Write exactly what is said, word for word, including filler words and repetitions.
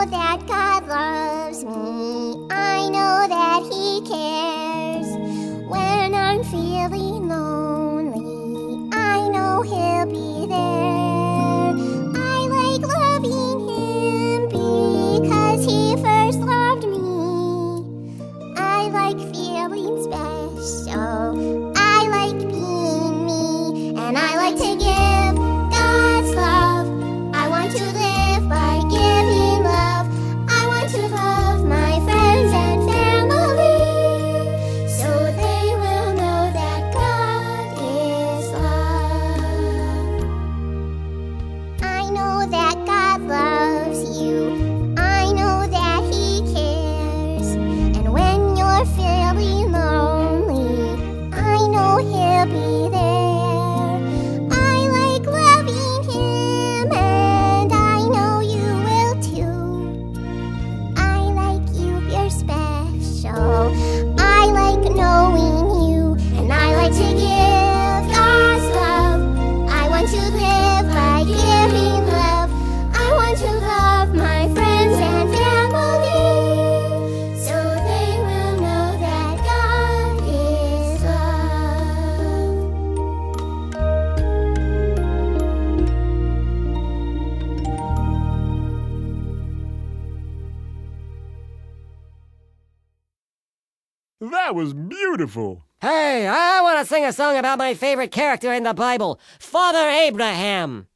know that God loves me. I know that He cares. When I'm feeling lonely, I know He'll be there. I like loving Him because He first loved me. I like feeling special. I like being me, and I like to give God's love. I want to live by giving love. I want to love my friends and family, so they will know that God is love. I know that God loves you. I know that He cares. And when you're feeling lonely, I know He'll be there. I like loving Him, and I know you will too. I like you, you're special. I like knowing you, and I like to give God's love. I want to live by giving love. I want to love my friends and family, so they will know that God is love. That was beautiful. Hey, I want to sing a song about my favorite character in the Bible, Father Abraham.